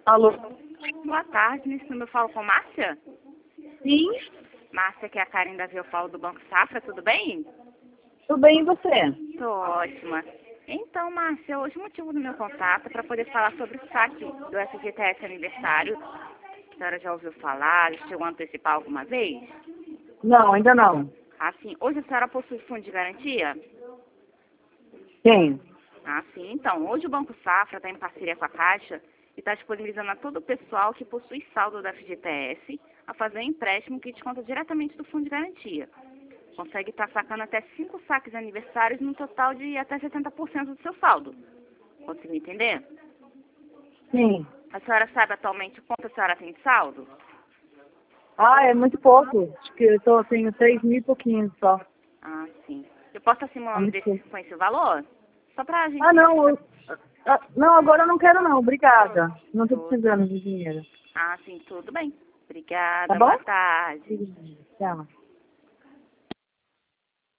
Alô? Boa tarde, nesse número eu falo com Márcia? Sim, Márcia, que é a Karen da Viofalo do Banco Safra, tudo bem? tudo bem e você? Tô ótima. Então, Márcia, hoje o motivo do meu contato é para poder falar sobre o saque do FGTS aniversário. A senhora já ouviu falar, já chegou a antecipar alguma vez? Não, ainda não. Assim, hoje a senhora possui fundo de garantia? Tem. Sim. Então, hoje o Banco Safra está em parceria com a Caixa e está disponibilizando a todo o pessoal que possui saldo da FGTS a fazer um empréstimo que desconta diretamente do fundo de garantia. Consegue estar sacando até 5 saques aniversários no total de até 70% do seu saldo. Conseguiu entender? Sim. A senhora sabe atualmente quanto a senhora tem de saldo? Ah, é muito pouco. Acho que tenho 3 mil e pouquinho só. Sim. Eu posso estar É simulando muito pouco. com esse valor? Só pra gente... Ah, não. Não, agora eu não quero não. Obrigada. Não tô Tudo. precisando de dinheiro. Sim, tudo bem. Tá Obrigada, bom? boa tarde. Tchau.